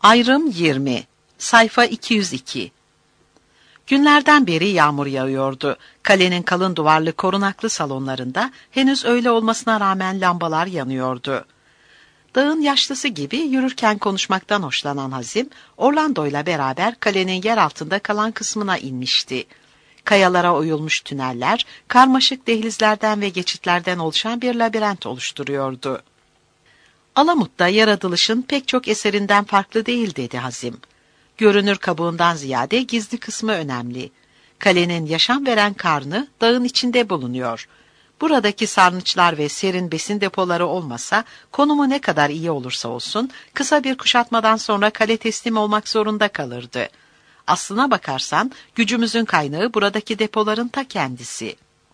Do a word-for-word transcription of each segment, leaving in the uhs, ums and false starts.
Ayrım yirmi. Sayfa iki yüz iki. Günlerden beri yağmur yağıyordu. Kalenin kalın duvarlı korunaklı salonlarında henüz öğle olmasına rağmen lambalar yanıyordu. Dağın yaşlısı gibi yürürken konuşmaktan hoşlanan Hazim, Orlando'yla beraber kalenin yer altında kalan kısmına inmişti. Kayalara oyulmuş tüneller, karmaşık dehlizlerden ve geçitlerden oluşan bir labirent oluşturuyordu. Alamut'ta yaratılışın pek çok eserinden farklı değil dedi Hazim. Görünür kabuğundan ziyade gizli kısmı önemli. Kalenin yaşam veren karnı dağın içinde bulunuyor. Buradaki sarnıçlar ve serin besin depoları olmasa, konumu ne kadar iyi olursa olsun, kısa bir kuşatmadan sonra kale teslim olmak zorunda kalırdı. Aslına bakarsan, gücümüzün kaynağı buradaki depoların ta kendisi.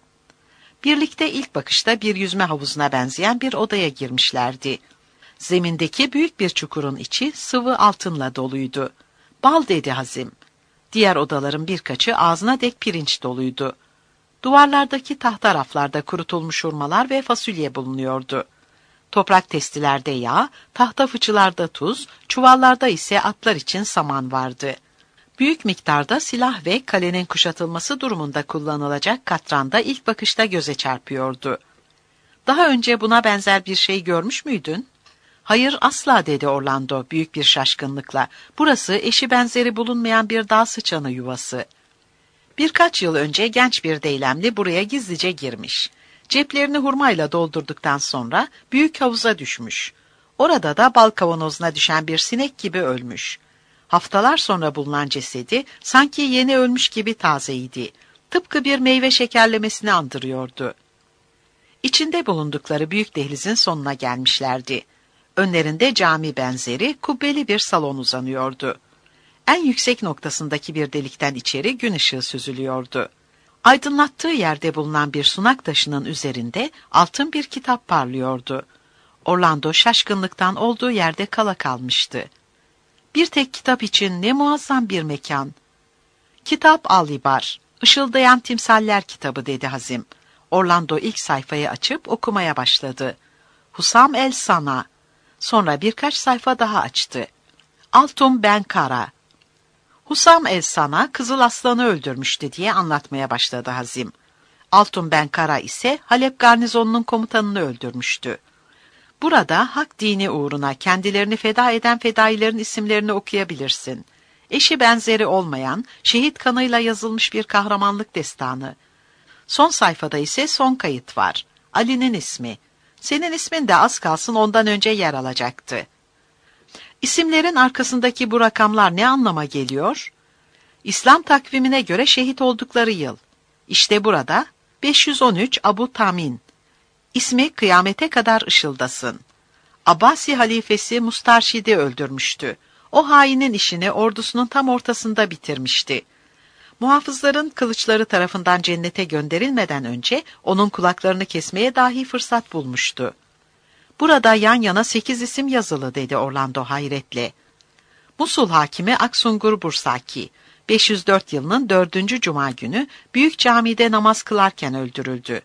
Birlikte ilk bakışta bir yüzme havuzuna benzeyen bir odaya girmişlerdi. Zemindeki büyük bir çukurun içi sıvı altınla doluydu. Bal dedi Hazim. Diğer odaların birkaçı ağzına dek pirinç doluydu. Duvarlardaki tahta raflarda kurutulmuş hurmalar ve fasulye bulunuyordu. Toprak testilerde yağ, tahta fıçılarda tuz, çuvallarda ise atlar için saman vardı. Büyük miktarda silah ve kalenin kuşatılması durumunda kullanılacak katran da ilk bakışta göze çarpıyordu. Daha önce buna benzer bir şey görmüş müydün? Hayır asla dedi Orlando büyük bir şaşkınlıkla. Burası eşi benzeri bulunmayan bir dağ sıçanı yuvası. Birkaç yıl önce genç bir deylemli buraya gizlice girmiş. Ceplerini hurmayla doldurduktan sonra büyük havuza düşmüş. Orada da bal kavanozuna düşen bir sinek gibi ölmüş. Haftalar sonra bulunan cesedi sanki yeni ölmüş gibi tazeydi. Tıpkı bir meyve şekerlemesini andırıyordu. İçinde bulundukları büyük dehlizin sonuna gelmişlerdi. Önlerinde cami benzeri kubbeli bir salon uzanıyordu. En yüksek noktasındaki bir delikten içeri gün ışığı süzülüyordu. Aydınlattığı yerde bulunan bir sunak taşının üzerinde altın bir kitap parlıyordu. Orlando şaşkınlıktan olduğu yerde kala kalmıştı. Bir tek kitap için ne muazzam bir mekan. Kitap Al-İbar, Işıldayan Timsaller kitabı dedi Hazim. Orlando ilk sayfayı açıp okumaya başladı. Husam el Sana. Sonra birkaç sayfa daha açtı. Altum ben Kara. Husam el Sana Kızıl Aslan'ı öldürmüştü diye anlatmaya başladı Hazim. Altum ben Kara ise Halep garnizonunun komutanını öldürmüştü. Burada hak dini uğruna kendilerini feda eden fedailerin isimlerini okuyabilirsin. Eşi benzeri olmayan, şehit kanıyla yazılmış bir kahramanlık destanı. Son sayfada ise son kayıt var. Ali'nin ismi. Senin ismin de az kalsın ondan önce yer alacaktı. İsimlerin arkasındaki bu rakamlar ne anlama geliyor? İslam takvimine göre şehit oldukları yıl. İşte burada beş yüz on üç Abu Tamin. İsmi kıyamete kadar ışıldasın. Abbasi halifesi Mustarşid'i öldürmüştü. O hainin işini ordusunun tam ortasında bitirmişti. Muhafızların kılıçları tarafından cennete gönderilmeden önce onun kulaklarını kesmeye dahi fırsat bulmuştu. Burada yan yana sekiz isim yazılı dedi Orlando hayretle. Musul hakimi Aksungur Bursaki, beş yüz dört yılının dördüncü cuma günü büyük camide namaz kılarken öldürüldü.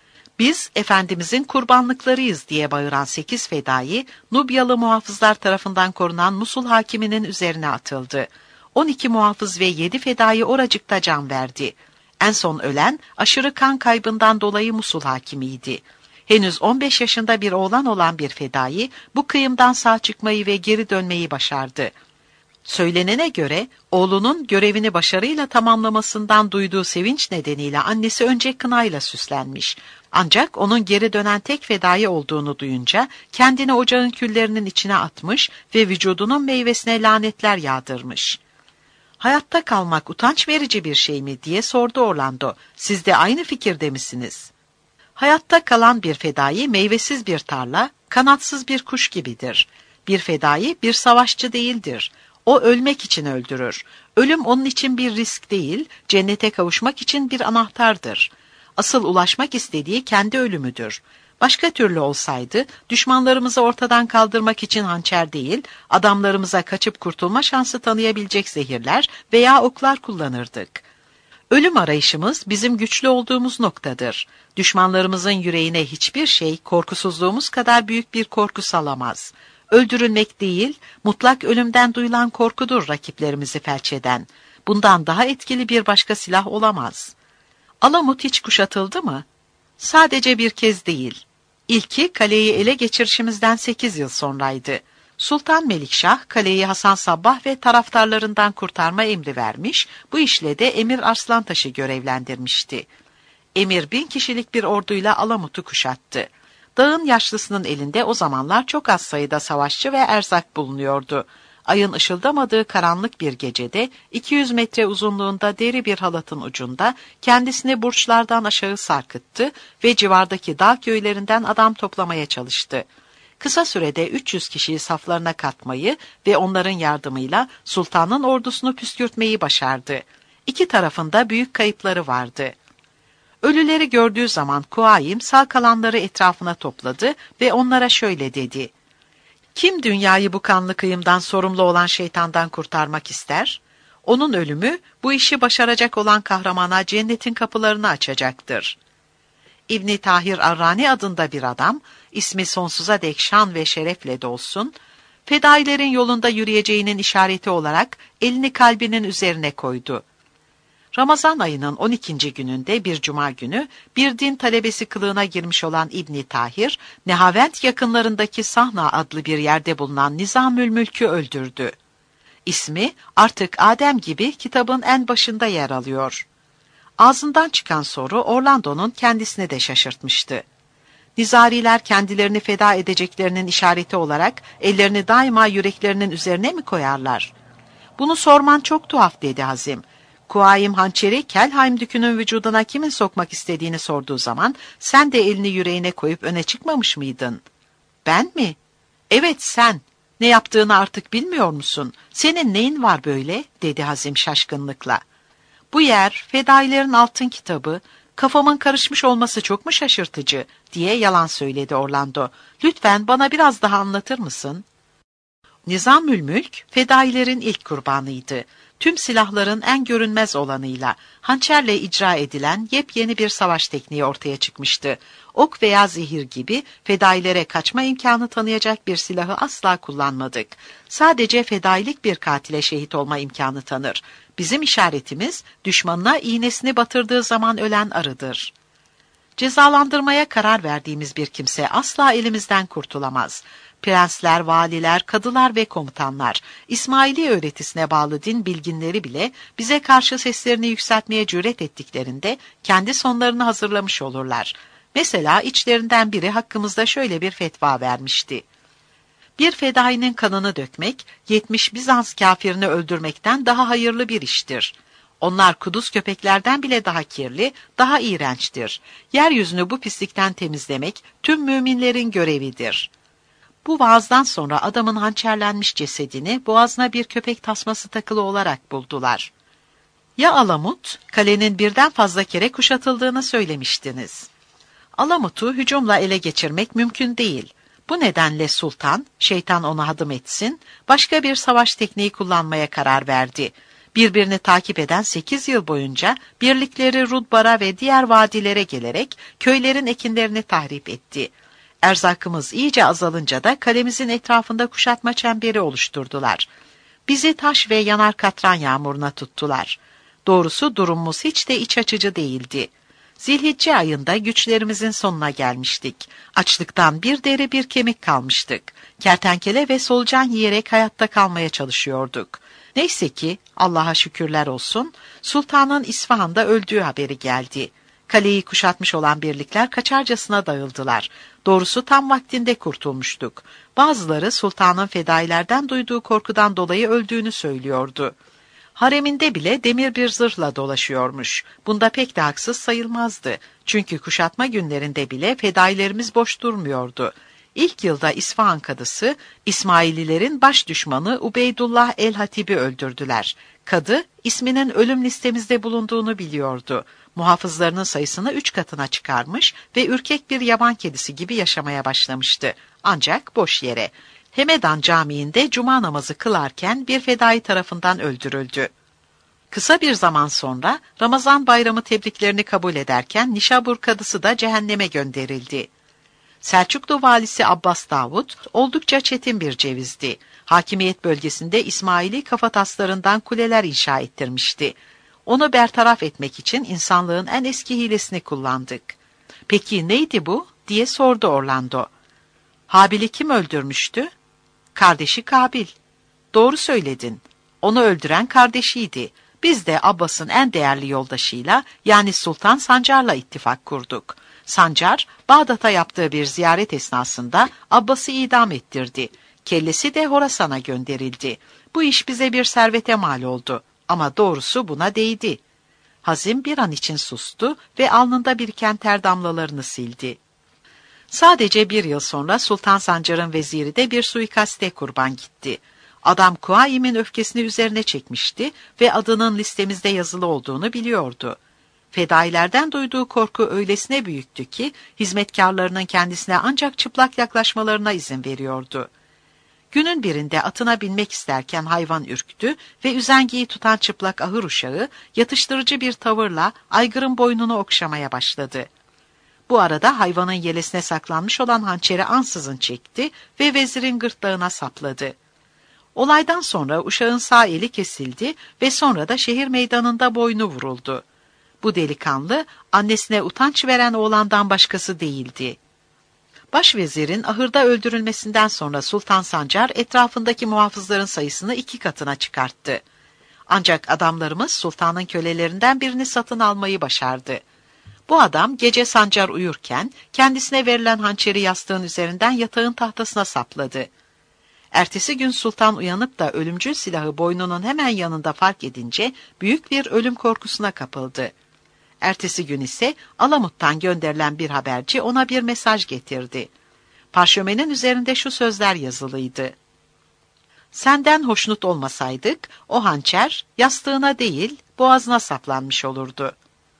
Biz Efendimizin kurbanlıklarıyız diye bağıran sekiz fedai, Nubyalı muhafızlar tarafından korunan Musul hakiminin üzerine atıldı. on iki muhafız ve yedi fedai oracıkta can verdi. En son ölen aşırı kan kaybından dolayı Musul hakimiydi. Henüz on beş yaşında bir oğlan olan bir fedai bu kıyımdan sağ çıkmayı ve geri dönmeyi başardı. Söylenene göre oğlunun görevini başarıyla tamamlamasından duyduğu sevinç nedeniyle annesi önce kınayla süslenmiş. Ancak onun geri dönen tek fedai olduğunu duyunca kendini ocağın küllerinin içine atmış ve vücudunun meyvesine lanetler yağdırmış. Hayatta kalmak utanç verici bir şey mi diye sordu Orlando. Siz de aynı fikirde misiniz? Hayatta kalan bir fedai meyvesiz bir tarla, kanatsız bir kuş gibidir. Bir fedai bir savaşçı değildir. O ölmek için öldürür. Ölüm onun için bir risk değil, cennete kavuşmak için bir anahtardır. Asıl ulaşmak istediği kendi ölümüdür. Başka türlü olsaydı, düşmanlarımızı ortadan kaldırmak için hançer değil, adamlarımıza kaçıp kurtulma şansı tanıyabilecek zehirler veya oklar kullanırdık. Ölüm arayışımız bizim güçlü olduğumuz noktadır. Düşmanlarımızın yüreğine hiçbir şey korkusuzluğumuz kadar büyük bir korku salamaz. Öldürülmek değil, mutlak ölümden duyulan korkudur rakiplerimizi felç eden. Bundan daha etkili bir başka silah olamaz. Alamut hiç kuşatıldı mı? Sadece bir kez değil. İlki kaleyi ele geçirişimizden sekiz yıl sonraydı. Sultan Melikşah kaleyi Hasan Sabbah ve taraftarlarından kurtarma emri vermiş, bu işle de Emir Arslantaş'ı görevlendirmişti. Emir bin kişilik bir orduyla Alamut'u kuşattı. Dağın yaşlısının elinde o zamanlar çok az sayıda savaşçı ve erzak bulunuyordu. Ayın ışıldamadığı karanlık bir gecede iki yüz metre uzunluğunda deri bir halatın ucunda kendisini burçlardan aşağı sarkıttı ve civardaki dağ köylerinden adam toplamaya çalıştı. Kısa sürede üç yüz kişiyi saflarına katmayı ve onların yardımıyla sultanın ordusunu püskürtmeyi başardı. İki tarafında büyük kayıpları vardı. Ölüleri gördüğü zaman Kuaym sağ kalanları etrafına topladı ve onlara şöyle dedi: "Kim dünyayı bu kanlı kıyımdan sorumlu olan şeytandan kurtarmak ister? Onun ölümü bu işi başaracak olan kahramana cennetin kapılarını açacaktır." İbn Tahir Arrani adında bir adam, ismi sonsuza dek şan ve şerefle dolsun, fedailerin yolunda yürüyeceğinin işareti olarak elini kalbinin üzerine koydu. Ramazan ayının on ikinci gününde bir cuma günü bir din talebesi kılığına girmiş olan İbn Tahir, Nehavent yakınlarındaki Sahna adlı bir yerde bulunan Nizamülmülk'ü öldürdü. İsmi artık Adem gibi kitabın en başında yer alıyor. Ağzından çıkan soru Orlando'nun kendisini de şaşırtmıştı. Nizariler kendilerini feda edeceklerinin işareti olarak ellerini daima yüreklerinin üzerine mi koyarlar? Bunu sorman çok tuhaf dedi Hazim. Kuaym hançeri Kelheim dükünün vücuduna kimin sokmak istediğini sorduğu zaman sen de elini yüreğine koyup öne çıkmamış mıydın? Ben mi? Evet sen. Ne yaptığını artık bilmiyor musun? Senin neyin var böyle? Dedi Hazim şaşkınlıkla. Bu yer, fedailerin altın kitabı, kafamın karışmış olması çok mu şaşırtıcı diye yalan söyledi Orlando. Lütfen bana biraz daha anlatır mısın? Nizamülmülk, fedailerin ilk kurbanıydı. Tüm silahların en görünmez olanıyla, hançerle icra edilen yepyeni bir savaş tekniği ortaya çıkmıştı. Ok veya zehir gibi fedailere kaçma imkanı tanıyacak bir silahı asla kullanmadık. Sadece fedailik bir katile şehit olma imkanı tanır. Bizim işaretimiz, düşmanına iğnesini batırdığı zaman ölen arıdır. Cezalandırmaya karar verdiğimiz bir kimse asla elimizden kurtulamaz. Prensler, valiler, kadılar ve komutanlar, İsmaili öğretisine bağlı din bilginleri bile bize karşı seslerini yükseltmeye cüret ettiklerinde kendi sonlarını hazırlamış olurlar. Mesela içlerinden biri hakkımızda şöyle bir fetva vermişti: Bir fedainin kanını dökmek, yetmiş Bizans kafirini öldürmekten daha hayırlı bir iştir. Onlar kuduz köpeklerden bile daha kirli, daha iğrençtir. Yeryüzünü bu pislikten temizlemek tüm müminlerin görevidir. Bu vaazdan sonra adamın hançerlenmiş cesedini boğazına bir köpek tasması takılı olarak buldular. Ya Alamut, kalenin birden fazla kere kuşatıldığını söylemiştiniz. Alamut'u hücumla ele geçirmek mümkün değil. Bu nedenle sultan, şeytan ona hadım etsin, başka bir savaş tekniği kullanmaya karar verdi. Birbirini takip eden sekiz yıl boyunca birlikleri Rudbar'a ve diğer vadilere gelerek köylerin ekinlerini tahrip etti. Erzakımız iyice azalınca da kalemizin etrafında kuşatma çemberi oluşturdular. Bizi taş ve yanar katran yağmuruna tuttular. Doğrusu durumumuz hiç de iç açıcı değildi. Zilhicce ayında güçlerimizin sonuna gelmiştik. Açlıktan bir deri bir kemik kalmıştık. Kertenkele ve solucan yiyerek hayatta kalmaya çalışıyorduk. Neyse ki Allah'a şükürler olsun, sultanın İsfahan'da öldüğü haberi geldi. Kaleyi kuşatmış olan birlikler kaçarcasına dağıldılar. Doğrusu tam vaktinde kurtulmuştuk. Bazıları sultanın fedailerden duyduğu korkudan dolayı öldüğünü söylüyordu. Hareminde bile demir bir zırhla dolaşıyormuş. Bunda pek de haksız sayılmazdı. Çünkü kuşatma günlerinde bile fedailerimiz boş durmuyordu. İlk yılda İsfahan kadısı, İsmaililerin baş düşmanı Ubeydullah el-Hatib'i öldürdüler. Kadı, isminin ölüm listemizde bulunduğunu biliyordu. Muhafızlarının sayısını üç katına çıkarmış ve ürkek bir yaban kedisi gibi yaşamaya başlamıştı. Ancak boş yere. Hemedan Camii'nde cuma namazı kılarken bir fedai tarafından öldürüldü. Kısa bir zaman sonra Ramazan bayramı tebriklerini kabul ederken Nişabur kadısı da cehenneme gönderildi. Selçuklu valisi Abbas Davud oldukça çetin bir cevizdi. Hakimiyet bölgesinde İsmaili kafataslarından kuleler inşa ettirmişti. Onu bertaraf etmek için insanlığın en eski hilesini kullandık. Peki neydi bu? Diye sordu Orlando. Habil'i kim öldürmüştü? Kardeşi Kabil. Doğru söyledin. Onu öldüren kardeşiydi. Biz de Abbas'ın en değerli yoldaşıyla, yani Sultan Sancar'la ittifak kurduk. Sancar, Bağdat'a yaptığı bir ziyaret esnasında Abbas'ı idam ettirdi. Kellesi de Horasan'a gönderildi. Bu iş bize bir servete mal oldu. Ama doğrusu buna değdi. Hazim bir an için sustu ve alnında biriken ter damlalarını sildi. Sadece bir yıl sonra Sultan Sancar'ın veziri de bir suikaste kurban gitti. Adam Kuaim'in öfkesini üzerine çekmişti ve adının listemizde yazılı olduğunu biliyordu. Fedailerden duyduğu korku öylesine büyüktü ki hizmetkarlarının kendisine ancak çıplak yaklaşmalarına izin veriyordu. Günün birinde atına binmek isterken hayvan ürktü ve üzengiyi tutan çıplak ahır uşağı yatıştırıcı bir tavırla aygırın boynunu okşamaya başladı. Bu arada hayvanın yelesine saklanmış olan hançeri ansızın çekti ve vezirin gırtlağına sapladı. Olaydan sonra uşağın sağ eli kesildi ve sonra da şehir meydanında boynu vuruldu. Bu delikanlı annesine utanç veren oğlandan başkası değildi. Başvezirin ahırda öldürülmesinden sonra Sultan Sancar etrafındaki muhafızların sayısını iki katına çıkarttı. Ancak adamlarımız sultanın kölelerinden birini satın almayı başardı. Bu adam gece Sancar uyurken kendisine verilen hançeri yastığın üzerinden yatağın tahtasına sapladı. Ertesi gün sultan uyanıp da ölümcül silahı boynunun hemen yanında fark edince büyük bir ölüm korkusuna kapıldı. Ertesi gün ise Alamut'tan gönderilen bir haberci ona bir mesaj getirdi. Parşömenin üzerinde şu sözler yazılıydı. Senden hoşnut olmasaydık o hançer yastığına değil boğazına saplanmış olurdu.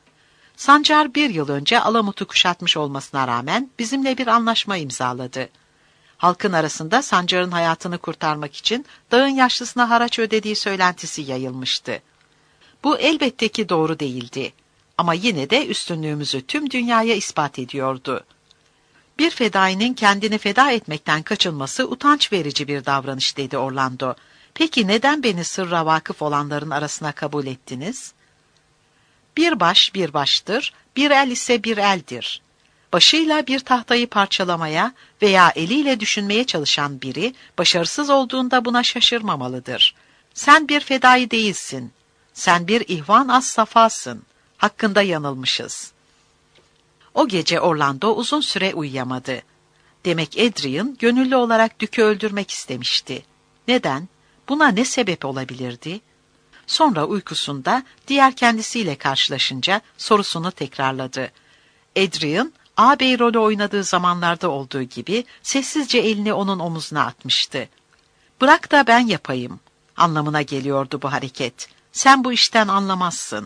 Sancar bir yıl önce Alamut'u kuşatmış olmasına rağmen bizimle bir anlaşma imzaladı. Halkın arasında Sancar'ın hayatını kurtarmak için dağın yaşlısına haraç ödediği söylentisi yayılmıştı. Bu elbette ki doğru değildi. Ama yine de üstünlüğümüzü tüm dünyaya ispat ediyordu. Bir fedainin kendini feda etmekten kaçınması utanç verici bir davranış dedi Orlando. Peki neden beni sırra vakıf olanların arasına kabul ettiniz? Bir baş bir baştır, bir el ise bir eldir. Başıyla bir tahtayı parçalamaya veya eliyle düşünmeye çalışan biri, başarısız olduğunda buna şaşırmamalıdır. Sen bir fedai değilsin. Sen bir ihvan as-safasın. Hakkında yanılmışız. O gece Orlando uzun süre uyuyamadı. Demek Adrian gönüllü olarak Dük'ü öldürmek istemişti. Neden? Buna ne sebep olabilirdi? Sonra uykusunda diğer kendisiyle karşılaşınca sorusunu tekrarladı. Adrian, ağabey rolü oynadığı zamanlarda olduğu gibi sessizce elini onun omuzuna atmıştı. Bırak da ben yapayım anlamına geliyordu bu hareket. Sen bu işten anlamazsın.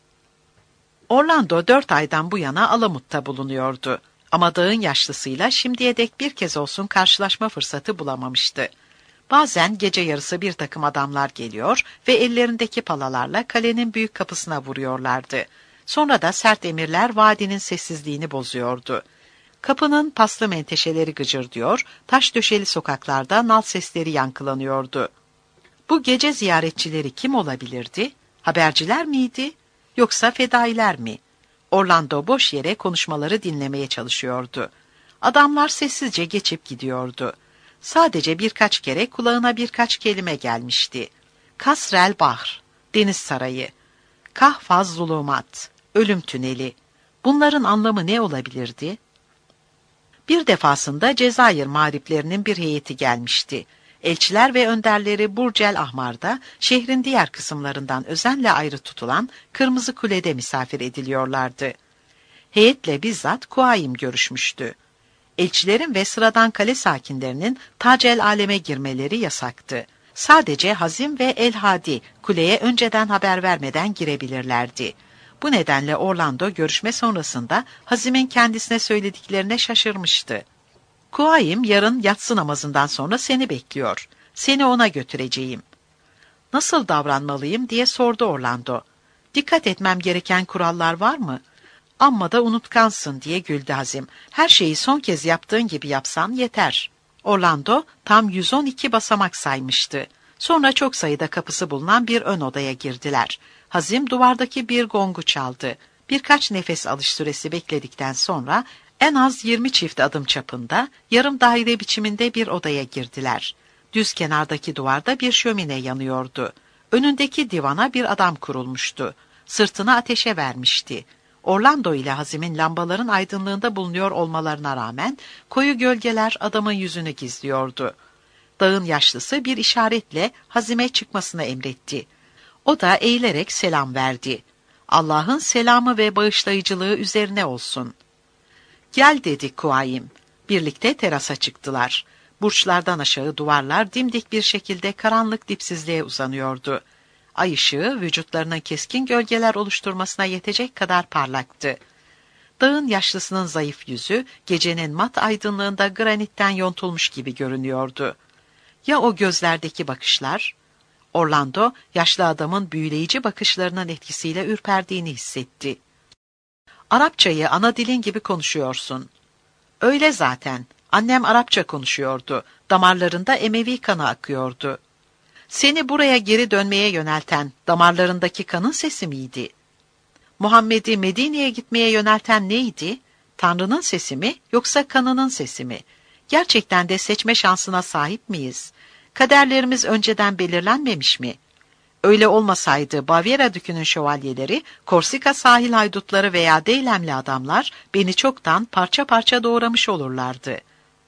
Orlando dört aydan bu yana Alamut'ta bulunuyordu. Ama dağın yaşlısıyla şimdiye dek bir kez olsun karşılaşma fırsatı bulamamıştı. Bazen gece yarısı bir takım adamlar geliyor ve ellerindeki palalarla kalenin büyük kapısına vuruyorlardı. Sonra da sert emirler vadinin sessizliğini bozuyordu. Kapının paslı menteşeleri gıcırdıyor, taş döşeli sokaklarda nal sesleri yankılanıyordu. Bu gece ziyaretçileri kim olabilirdi? Haberciler miydi? Yoksa fedailer mi? Orlando boş yere konuşmaları dinlemeye çalışıyordu. Adamlar sessizce geçip gidiyordu. Sadece birkaç kere kulağına birkaç kelime gelmişti. Kasrel Bahr, deniz sarayı. Kahfaz Zulumat, ölüm tüneli. Bunların anlamı ne olabilirdi? Bir defasında Cezayir mağriplerinin bir heyeti gelmişti. Elçiler ve önderleri Burcel Ahmar'da şehrin diğer kısımlarından özenle ayrı tutulan Kırmızı Kule'de misafir ediliyorlardı. Heyetle bizzat Kuaim görüşmüştü. Elçilerin ve sıradan kale sakinlerinin Tacel Alem'e girmeleri yasaktı. Sadece Hazim ve El-Hadi kuleye önceden haber vermeden girebilirlerdi. Bu nedenle Orlando görüşme sonrasında Hazim'in kendisine söylediklerine şaşırmıştı. Kuaim yarın yatsı namazından sonra seni bekliyor. Seni ona götüreceğim. Nasıl davranmalıyım diye sordu Orlando. Dikkat etmem gereken kurallar var mı? Amma da unutkansın diye güldü Hazim. Her şeyi son kez yaptığın gibi yapsan yeter. Orlando tam yüz on iki basamak saymıştı. Sonra çok sayıda kapısı bulunan bir ön odaya girdiler. Hazim duvardaki bir gongu çaldı. Birkaç nefes alış süresi bekledikten sonra en az yirmi çift adım çapında, yarım daire biçiminde bir odaya girdiler. Düz kenardaki duvarda bir şömine yanıyordu. Önündeki divana bir adam kurulmuştu. Sırtını ateşe vermişti. Orlando ile Hazim'in lambaların aydınlığında bulunuyor olmalarına rağmen koyu gölgeler adamın yüzünü gizliyordu. Dağın yaşlısı bir işaretle Hazim'e çıkmasını emretti. O da eğilerek selam verdi. Allah'ın selamı ve bağışlayıcılığı üzerine olsun. Gel dedi Kuayim. Birlikte terasa çıktılar. Burçlardan aşağı duvarlar dimdik bir şekilde karanlık dipsizliğe uzanıyordu. Ay ışığı vücutlarının keskin gölgeler oluşturmasına yetecek kadar parlaktı. Dağın yaşlısının zayıf yüzü gecenin mat aydınlığında granitten yontulmuş gibi görünüyordu. Ya o gözlerdeki bakışlar? Orlando yaşlı adamın büyüleyici bakışlarının etkisiyle ürperdiğini hissetti. Arapçayı ana dilin gibi konuşuyorsun. Öyle zaten. Annem Arapça konuşuyordu. Damarlarında Emevi kanı akıyordu. Seni buraya geri dönmeye yönelten damarlarındaki kanın sesi miydi? Muhammed'i Medine'ye gitmeye yönelten neydi? Tanrı'nın sesi mi yoksa kanının sesi mi? Gerçekten de seçme şansına sahip miyiz? Kaderlerimiz önceden belirlenmemiş mi? Öyle olmasaydı Bavyera dükünün şövalyeleri, Korsika sahil haydutları veya Deylemli adamlar beni çoktan parça parça doğramış olurlardı.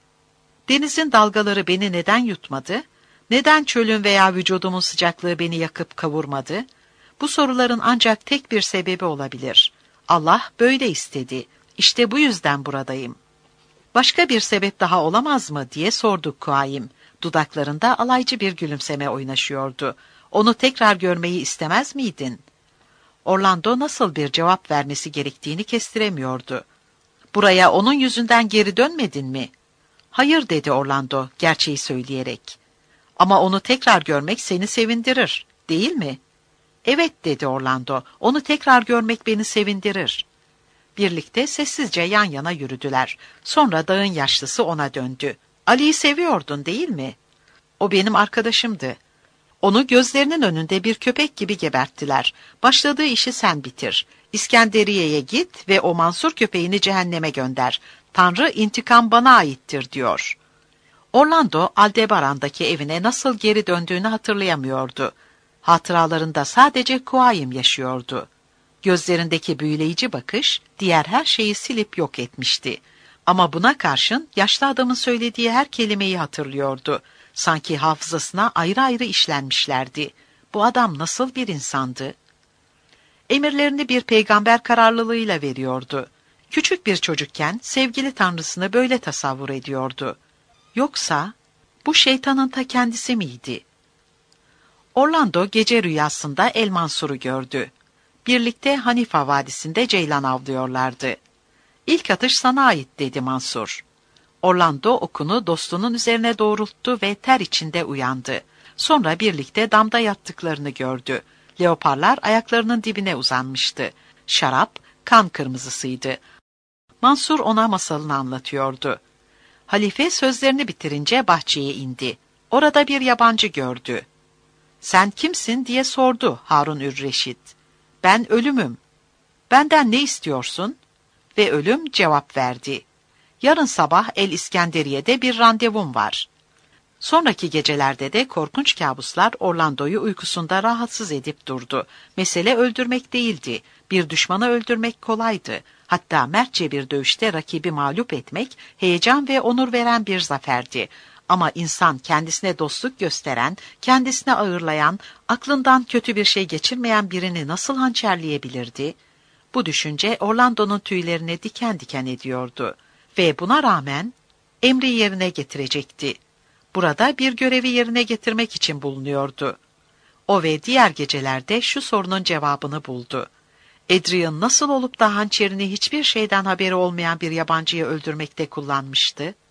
Denizin dalgaları beni neden yutmadı? Neden çölün veya vücudumun sıcaklığı beni yakıp kavurmadı? Bu soruların ancak tek bir sebebi olabilir. Allah böyle istedi. İşte bu yüzden buradayım. Başka bir sebep daha olamaz mı diye sorduk Kuayim. Dudaklarında alaycı bir gülümseme oynaşıyordu. Onu tekrar görmeyi istemez miydin? Orlando nasıl bir cevap vermesi gerektiğini kestiremiyordu. Buraya onun yüzünden geri dönmedin mi? Hayır dedi Orlando gerçeği söyleyerek. Ama onu tekrar görmek seni sevindirir, değil mi? Evet dedi Orlando, onu tekrar görmek beni sevindirir. Birlikte sessizce yan yana yürüdüler. Sonra dağın yaşlısı ona döndü. Ali'yi seviyordun değil mi? O benim arkadaşımdı. Onu gözlerinin önünde bir köpek gibi geberttiler. Başladığı işi sen bitir. İskenderiye'ye git ve o Mansur köpeğini cehenneme gönder. Tanrı intikam bana aittir diyor. Orlando, Aldebaran'daki evine nasıl geri döndüğünü hatırlayamıyordu. Hatıralarında sadece Kuayim yaşıyordu. Gözlerindeki büyüleyici bakış, diğer her şeyi silip yok etmişti. Ama buna karşın yaşlı adamın söylediği her kelimeyi hatırlıyordu. Sanki hafızasına ayrı ayrı işlenmişlerdi. Bu adam nasıl bir insandı? Emirlerini bir peygamber kararlılığıyla veriyordu. Küçük bir çocukken sevgili tanrısını böyle tasavvur ediyordu. Yoksa bu şeytanın ta kendisi miydi? Orlando gece rüyasında El Mansur'u gördü. Birlikte Hanifa Vadisi'nde ceylan avlıyorlardı. İlk atış sana ait dedi Mansur. Orlando okunu dostunun üzerine doğrulttu ve ter içinde uyandı. Sonra birlikte damda yattıklarını gördü. Leoparlar ayaklarının dibine uzanmıştı. Şarap kan kırmızısıydı. Mansur ona masalını anlatıyordu. Halife sözlerini bitirince bahçeye indi. Orada bir yabancı gördü. Sen kimsin diye sordu Harun ür-Reşit. Ben ölümüm. Benden ne istiyorsun? Ve ölüm cevap verdi. Yarın sabah El İskenderiye'de bir randevum var. Sonraki gecelerde de korkunç kabuslar Orlando'yu uykusunda rahatsız edip durdu. Mesele öldürmek değildi. Bir düşmanı öldürmek kolaydı. Hatta mertçe bir dövüşte rakibi mağlup etmek heyecan ve onur veren bir zaferdi. Ama insan kendisine dostluk gösteren, kendisine ağırlayan, aklından kötü bir şey geçirmeyen birini nasıl hançerleyebilirdi? Bu düşünce Orlando'nun tüylerini diken diken ediyordu. Ve buna rağmen emri yerine getirecekti. Burada bir görevi yerine getirmek için bulunuyordu. O ve diğer gecelerde şu sorunun cevabını buldu. Adrian nasıl olup da hançerini hiçbir şeyden haberi olmayan bir yabancıyı öldürmekte kullanmıştı?